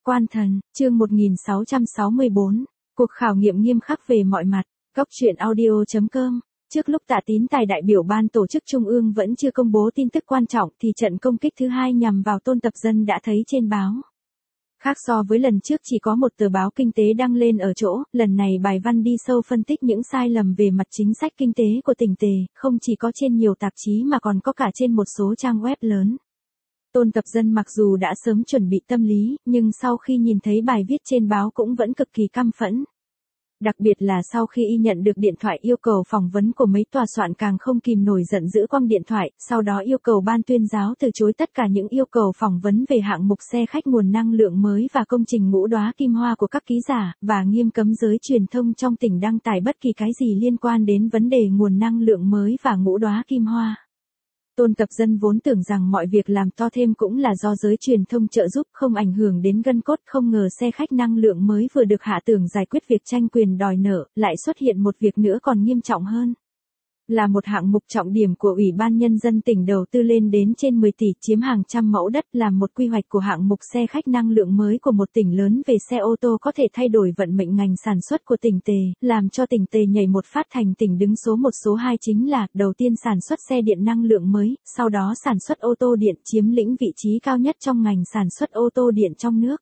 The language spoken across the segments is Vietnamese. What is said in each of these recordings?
Quan thần, chương 1664, cuộc khảo nghiệm nghiêm khắc về mọi mặt, góc truyện audio.com. Trước lúc Tạ Tín Tài đại biểu ban tổ chức trung ương vẫn chưa công bố tin tức quan trọng thì trận công kích thứ hai nhằm vào Tôn Tập Dân đã thấy trên báo. Khác so với lần trước chỉ có một tờ báo kinh tế đăng lên ở chỗ, lần này bài văn đi sâu phân tích những sai lầm về mặt chính sách kinh tế của tỉnh Tề, không chỉ có trên nhiều tạp chí mà còn có cả trên một số trang web lớn. Tôn Tập Dân mặc dù đã sớm chuẩn bị tâm lý, nhưng sau khi nhìn thấy bài viết trên báo cũng vẫn cực kỳ căm phẫn. Đặc biệt là sau khi y nhận được điện thoại yêu cầu phỏng vấn của mấy tòa soạn càng không kìm nổi giận dữ quăng điện thoại, sau đó yêu cầu ban tuyên giáo từ chối tất cả những yêu cầu phỏng vấn về hạng mục xe khách nguồn năng lượng mới và công trình ngũ đóa kim hoa của các ký giả, và nghiêm cấm giới truyền thông trong tỉnh đăng tải bất kỳ cái gì liên quan đến vấn đề nguồn năng lượng mới và ngũ đóa kim hoa. Tôn Tập Dân vốn tưởng rằng mọi việc làm to thêm cũng là do giới truyền thông trợ giúp, không ảnh hưởng đến gân cốt, không ngờ xe khách năng lượng mới vừa được hạ tưởng giải quyết việc tranh quyền đòi nợ, lại xuất hiện một việc nữa còn nghiêm trọng hơn. Là một hạng mục trọng điểm của Ủy ban Nhân dân tỉnh đầu tư lên đến trên 10 tỷ, chiếm hàng trăm mẫu đất, làm một quy hoạch của hạng mục xe khách năng lượng mới của một tỉnh lớn về xe ô tô có thể thay đổi vận mệnh ngành sản xuất của tỉnh Tề, làm cho tỉnh Tề nhảy một phát thành tỉnh đứng số 1 số 2, chính là đầu tiên sản xuất xe điện năng lượng mới, sau đó sản xuất ô tô điện, chiếm lĩnh vị trí cao nhất trong ngành sản xuất ô tô điện trong nước.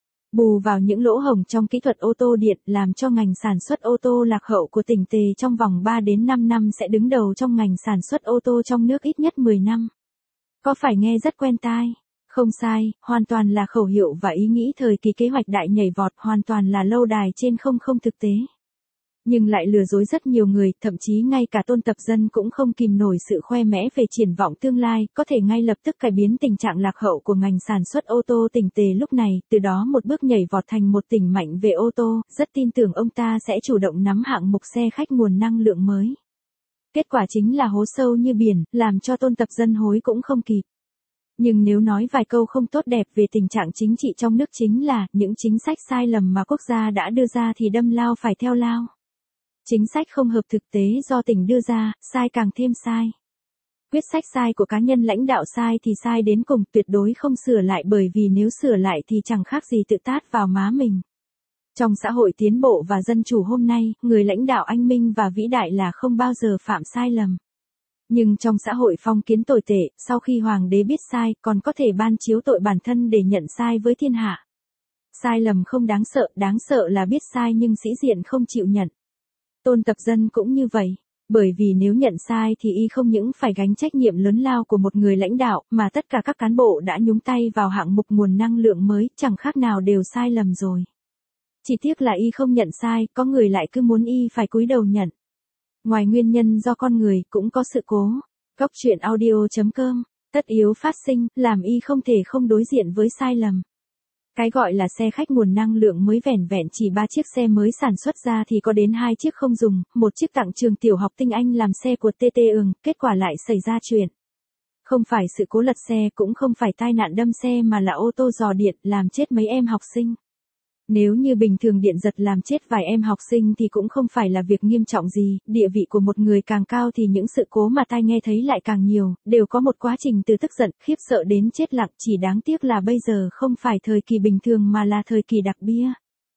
Bù vào những lỗ hổng trong kỹ thuật ô tô điện, làm cho ngành sản xuất ô tô lạc hậu của tỉnh Tề trong vòng 3 đến 5 năm sẽ đứng đầu trong ngành sản xuất ô tô trong nước ít nhất 10 năm. Có phải nghe rất quen tai? Không sai, hoàn toàn là khẩu hiệu và ý nghĩ thời kỳ kế hoạch đại nhảy vọt, hoàn toàn là lâu đài trên không thực tế. Nhưng lại lừa dối rất nhiều người, thậm chí ngay cả Tôn Tập Dân cũng không kìm nổi sự khoe mẽ về triển vọng tương lai, có thể ngay lập tức cải biến tình trạng lạc hậu của ngành sản xuất ô tô tỉnh Tề lúc này, từ đó một bước nhảy vọt thành một tỉnh mạnh về ô tô, rất tin tưởng ông ta sẽ chủ động nắm hạng mục xe khách nguồn năng lượng mới. Kết quả chính là hố sâu như biển, làm cho Tôn Tập Dân hối cũng không kịp. Nhưng nếu nói vài câu không tốt đẹp về tình trạng chính trị trong nước chính là, những chính sách sai lầm mà quốc gia đã đưa ra thì đâm lao phải theo lao. Chính sách không hợp thực tế do tỉnh đưa ra, sai càng thêm sai. Quyết sách sai của cá nhân lãnh đạo sai thì sai đến cùng, tuyệt đối không sửa lại, bởi vì nếu sửa lại thì chẳng khác gì tự tát vào má mình. Trong xã hội tiến bộ và dân chủ hôm nay, người lãnh đạo anh minh và vĩ đại là không bao giờ phạm sai lầm. Nhưng trong xã hội phong kiến tồi tệ, sau khi hoàng đế biết sai, còn có thể ban chiếu tội bản thân để nhận sai với thiên hạ. Sai lầm không đáng sợ là biết sai nhưng sĩ diện không chịu nhận. Tôn Tập Dân cũng như vậy, bởi vì nếu nhận sai thì y không những phải gánh trách nhiệm lớn lao của một người lãnh đạo, mà tất cả các cán bộ đã nhúng tay vào hạng mục nguồn năng lượng mới, chẳng khác nào đều sai lầm rồi. Chỉ tiếc là y không nhận sai, có người lại cứ muốn y phải cúi đầu nhận. Ngoài nguyên nhân do con người, cũng có sự cố. Góc truyện audio.com, tất yếu phát sinh, làm y không thể không đối diện với sai lầm. Cái gọi là xe khách nguồn năng lượng mới vẻn vẹn chỉ 3 chiếc xe mới sản xuất ra thì có đến 2 chiếc không dùng, một chiếc tặng trường tiểu học Tinh Anh làm xe của TT Ường, kết quả lại xảy ra chuyện. Không phải sự cố lật xe, cũng không phải tai nạn đâm xe mà là ô tô giò điện làm chết mấy em học sinh. Nếu như bình thường điện giật làm chết vài em học sinh thì cũng không phải là việc nghiêm trọng gì, địa vị của một người càng cao thì những sự cố mà tai nghe thấy lại càng nhiều, đều có một quá trình từ tức giận, khiếp sợ đến chết lặng, chỉ đáng tiếc là bây giờ không phải thời kỳ bình thường mà là thời kỳ đặc biệt.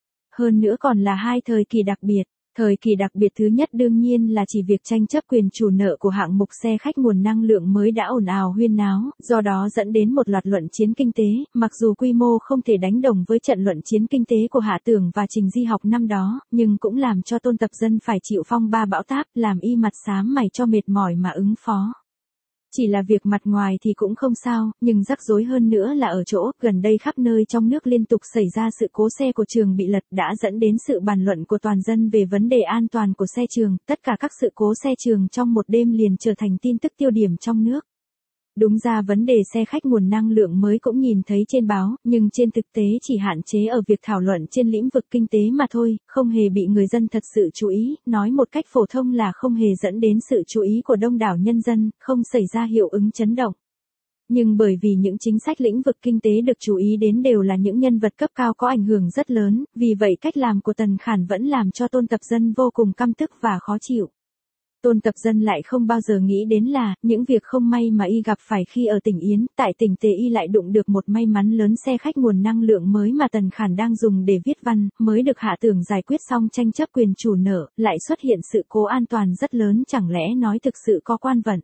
Hơn nữa còn là hai thời kỳ đặc biệt. Thời kỳ đặc biệt thứ nhất đương nhiên là chỉ việc tranh chấp quyền chủ nợ của hạng mục xe khách nguồn năng lượng mới đã ồn ào huyên náo, do đó dẫn đến một loạt luận chiến kinh tế, mặc dù quy mô không thể đánh đồng với trận luận chiến kinh tế của Hạ Tưởng và Trình Di Học năm đó, nhưng cũng làm cho Tôn Tập Dân phải chịu phong ba bão táp, làm y mặt xám mày cho mệt mỏi mà ứng phó. Chỉ là việc mặt ngoài thì cũng không sao, nhưng rắc rối hơn nữa là ở chỗ, gần đây khắp nơi trong nước liên tục xảy ra sự cố xe của trường bị lật đã dẫn đến sự bàn luận của toàn dân về vấn đề an toàn của xe trường, tất cả các sự cố xe trường trong một đêm liền trở thành tin tức tiêu điểm trong nước. Đúng ra vấn đề xe khách nguồn năng lượng mới cũng nhìn thấy trên báo, nhưng trên thực tế chỉ hạn chế ở việc thảo luận trên lĩnh vực kinh tế mà thôi, không hề bị người dân thật sự chú ý, nói một cách phổ thông là không hề dẫn đến sự chú ý của đông đảo nhân dân, không xảy ra hiệu ứng chấn động. Nhưng bởi vì những chính sách lĩnh vực kinh tế được chú ý đến đều là những nhân vật cấp cao có ảnh hưởng rất lớn, vì vậy cách làm của Tần Khản vẫn làm cho Tôn Tập Dân vô cùng căm tức và khó chịu. Tôn Tập Dân lại không bao giờ nghĩ đến là, những việc không may mà y gặp phải khi ở tỉnh Yến, tại tỉnh Tề y lại đụng được một may mắn lớn, xe khách nguồn năng lượng mới mà Tần Khản đang dùng để viết văn, mới được hạ tưởng giải quyết xong tranh chấp quyền chủ nợ, lại xuất hiện sự cố an toàn rất lớn, chẳng lẽ nói thực sự có quan vận.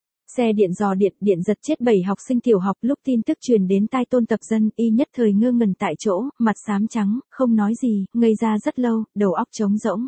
Xe điện dò điện giật chết 7 học sinh tiểu học. Lúc tin tức truyền đến tai Tôn Tập Dân, y nhất thời ngơ ngẩn tại chỗ, mặt xám trắng, không nói gì, ngây ra rất lâu, đầu óc trống rỗng.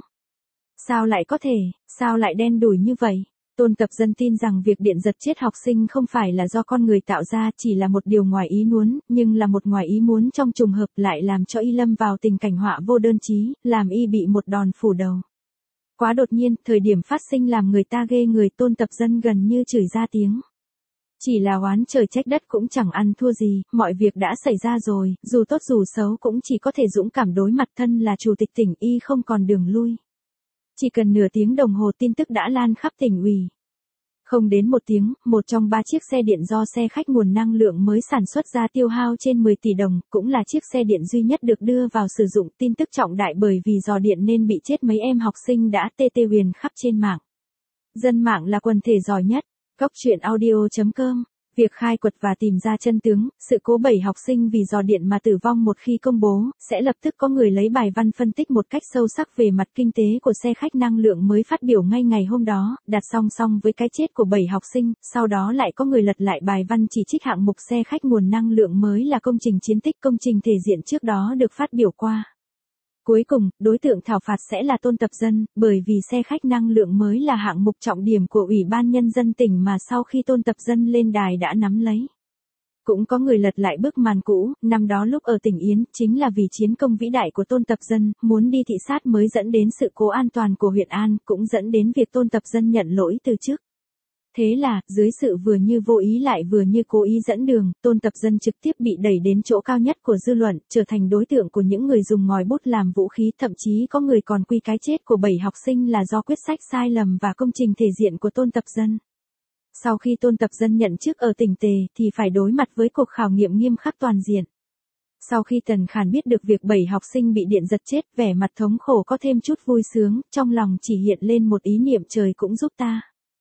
Sao lại có thể, sao lại đen đủi như vậy? Tôn Tập Dân tin rằng việc điện giật chết học sinh không phải là do con người tạo ra, chỉ là một điều ngoài ý muốn, nhưng là một ngoài ý muốn trong trùng hợp lại làm cho y lâm vào tình cảnh họa vô đơn chí, làm y bị một đòn phủ đầu. Quá đột nhiên, thời điểm phát sinh làm người ta ghê người. Tôn Tập Dân gần như chửi ra tiếng. Chỉ là oán trời trách đất cũng chẳng ăn thua gì, mọi việc đã xảy ra rồi, dù tốt dù xấu cũng chỉ có thể dũng cảm đối mặt, thân là chủ tịch tỉnh y không còn đường lui. Chỉ cần nửa tiếng đồng hồ tin tức đã lan khắp tỉnh ủy. Không đến một tiếng, một trong 3 chiếc xe điện do xe khách nguồn năng lượng mới sản xuất ra tiêu hao trên 10 tỷ đồng, cũng là chiếc xe điện duy nhất được đưa vào sử dụng. Tin tức trọng đại bởi vì dò điện nên bị chết mấy em học sinh đã tê huyền khắp trên mạng. Dân mạng là quần thể giỏi nhất. Cóc truyện audio.com. Việc khai quật và tìm ra chân tướng, sự cố 7 học sinh vì dò điện mà tử vong một khi công bố, sẽ lập tức có người lấy bài văn phân tích một cách sâu sắc về mặt kinh tế của xe khách năng lượng mới phát biểu ngay ngày hôm đó, đặt song song với cái chết của 7 học sinh, sau đó lại có người lật lại bài văn chỉ trích hạng mục xe khách nguồn năng lượng mới là công trình chiến tích, công trình thể diện trước đó được phát biểu qua. Cuối cùng, đối tượng thảo phạt sẽ là Tôn Tập Dân, bởi vì xe khách năng lượng mới là hạng mục trọng điểm của Ủy ban Nhân dân tỉnh mà sau khi Tôn Tập Dân lên đài đã nắm lấy. Cũng có người lật lại bức màn cũ, năm đó lúc ở tỉnh Yến, chính là vì chiến công vĩ đại của Tôn Tập Dân, muốn đi thị sát mới dẫn đến sự cố an toàn của huyện An, cũng dẫn đến việc Tôn Tập Dân nhận lỗi từ chức. Thế là, dưới sự vừa như vô ý lại vừa như cố ý dẫn đường, Tôn Tập Dân trực tiếp bị đẩy đến chỗ cao nhất của dư luận, trở thành đối tượng của những người dùng ngòi bút làm vũ khí, thậm chí có người còn quy cái chết của 7 học sinh là do quyết sách sai lầm và công trình thể diện của Tôn Tập Dân. Sau khi Tôn Tập Dân nhận chức ở tỉnh Tề thì phải đối mặt với cuộc khảo nghiệm nghiêm khắc toàn diện. Sau khi Tần Khản biết được việc 7 học sinh bị điện giật chết, vẻ mặt thống khổ có thêm chút vui sướng, trong lòng chỉ hiện lên một ý niệm trời cũng giúp ta.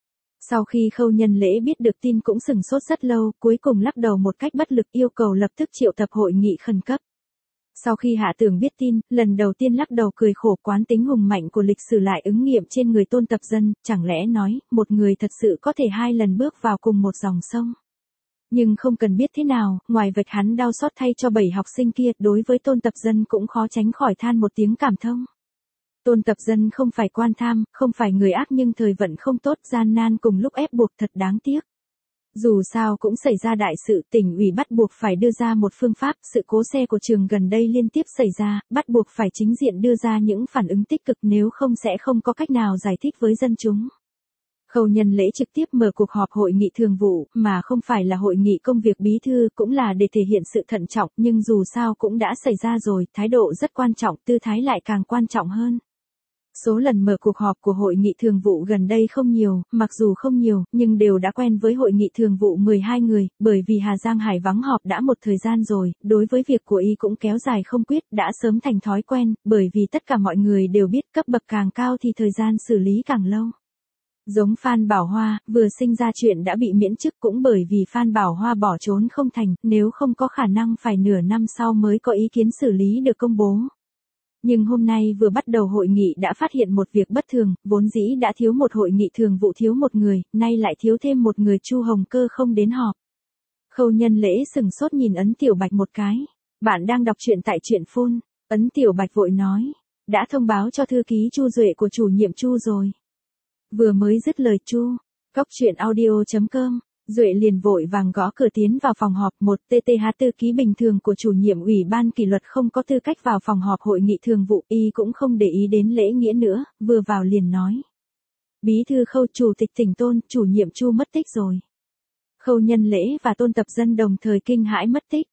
Sau khi Khâu Nhân Lễ biết được tin cũng sửng sốt rất lâu, cuối cùng lắc đầu một cách bất lực yêu cầu lập tức triệu tập hội nghị khẩn cấp. Sau khi Hạ Tưởng biết tin, lần đầu tiên lắc đầu cười khổ, quán tính hùng mạnh của lịch sử lại ứng nghiệm trên người Tôn Tập Dân, chẳng lẽ nói, một người thật sự có thể 2 lần bước vào cùng một dòng sông. Nhưng không cần biết thế nào, ngoài vạch hắn đau xót thay cho 7 học sinh kia, đối với Tôn Tập Dân cũng khó tránh khỏi than một tiếng cảm thông. Tôn Tập Dân không phải quan tham, không phải người ác nhưng thời vận không tốt, gian nan cùng lúc ép buộc thật đáng tiếc. Dù sao cũng xảy ra đại sự, tỉnh ủy bắt buộc phải đưa ra một phương pháp, sự cố xe của trường gần đây liên tiếp xảy ra, bắt buộc phải chính diện đưa ra những phản ứng tích cực, nếu không sẽ không có cách nào giải thích với dân chúng. Khâu Nhân Lễ trực tiếp mở cuộc họp hội nghị thường vụ, mà không phải là hội nghị công việc bí thư, cũng là để thể hiện sự thận trọng, nhưng dù sao cũng đã xảy ra rồi, thái độ rất quan trọng, tư thái lại càng quan trọng hơn. Số lần mở cuộc họp của hội nghị thường vụ gần đây không nhiều, mặc dù không nhiều, nhưng đều đã quen với hội nghị thường vụ 12 người, bởi vì Hà Giang Hải vắng họp đã một thời gian rồi, đối với việc của y cũng kéo dài không quyết, đã sớm thành thói quen, bởi vì tất cả mọi người đều biết cấp bậc càng cao thì thời gian xử lý càng lâu. Giống Phan Bảo Hoa, vừa sinh ra chuyện đã bị miễn chức cũng bởi vì Phan Bảo Hoa bỏ trốn không thành, nếu không có khả năng phải nửa năm sau mới có ý kiến xử lý được công bố. Nhưng hôm nay vừa bắt đầu hội nghị đã phát hiện một việc bất thường, vốn dĩ đã thiếu một hội nghị thường vụ thiếu một người, nay lại thiếu thêm một người, Chu Hồng Cơ không đến họp. Khâu Nhân Lễ sừng sốt nhìn Ấn Tiểu Bạch một cái. Bạn đang đọc truyện tại truyện phone. Ấn Tiểu Bạch vội nói. Đã thông báo cho thư ký Chu Duệ của chủ nhiệm Chu rồi. Vừa mới dứt lời Chu. Cóc truyện audio.com. Duệ liền vội vàng gõ cửa tiến vào phòng họp. Một TTH thư ký bình thường của chủ nhiệm ủy ban kỷ luật không có tư cách vào phòng họp hội nghị thường vụ, y cũng không để ý đến lễ nghĩa nữa, vừa vào liền nói. Bí thư Khâu, chủ tịch tỉnh Tôn, chủ nhiệm Chu mất tích rồi. Khâu Nhân Lễ và Tôn Tập Dân đồng thời kinh hãi mất tích.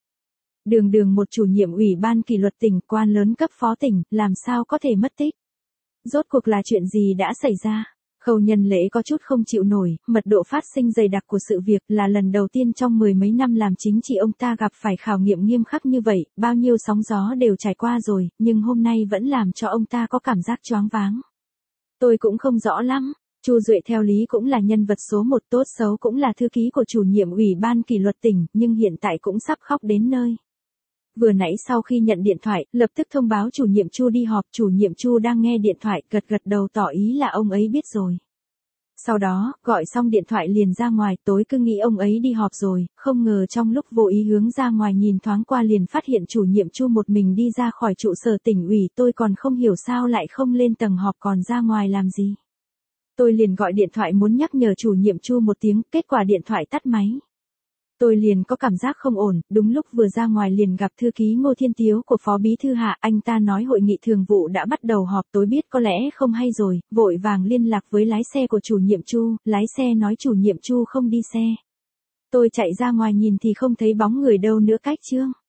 Đường một chủ nhiệm ủy ban kỷ luật tỉnh, quan lớn cấp phó tỉnh, làm sao có thể mất tích? Rốt cuộc là chuyện gì đã xảy ra? Khâu Nhân Lễ có chút không chịu nổi, mật độ phát sinh dày đặc của sự việc là lần đầu tiên trong 10 mấy năm làm chính trị ông ta gặp phải khảo nghiệm nghiêm khắc như vậy, bao nhiêu sóng gió đều trải qua rồi, nhưng hôm nay vẫn làm cho ông ta có cảm giác choáng váng. Tôi cũng không rõ lắm, Chu Duệ theo lý cũng là nhân vật số một, tốt xấu cũng là thư ký của chủ nhiệm ủy ban kỷ luật tỉnh, nhưng hiện tại cũng sắp khóc đến nơi. Vừa nãy sau khi nhận điện thoại, lập tức thông báo chủ nhiệm Chu đi họp, chủ nhiệm Chu đang nghe điện thoại, gật gật đầu tỏ ý là ông ấy biết rồi. Sau đó, gọi xong điện thoại liền ra ngoài, tối cứ nghĩ ông ấy đi họp rồi, không ngờ trong lúc vô ý hướng ra ngoài nhìn thoáng qua liền phát hiện chủ nhiệm Chu một mình đi ra khỏi trụ sở tỉnh ủy, tôi còn không hiểu sao lại không lên tầng họp còn ra ngoài làm gì. Tôi liền gọi điện thoại muốn nhắc nhở chủ nhiệm Chu một tiếng, kết quả điện thoại tắt máy. Tôi liền có cảm giác không ổn, đúng lúc vừa ra ngoài liền gặp thư ký Ngô Thiên Tiếu của Phó Bí Thư Hạ, anh ta nói hội nghị thường vụ đã bắt đầu họp, tôi biết có lẽ không hay rồi, vội vàng liên lạc với lái xe của chủ nhiệm Chu, lái xe nói chủ nhiệm Chu không đi xe. Tôi chạy ra ngoài nhìn thì không thấy bóng người đâu nữa, cách chương.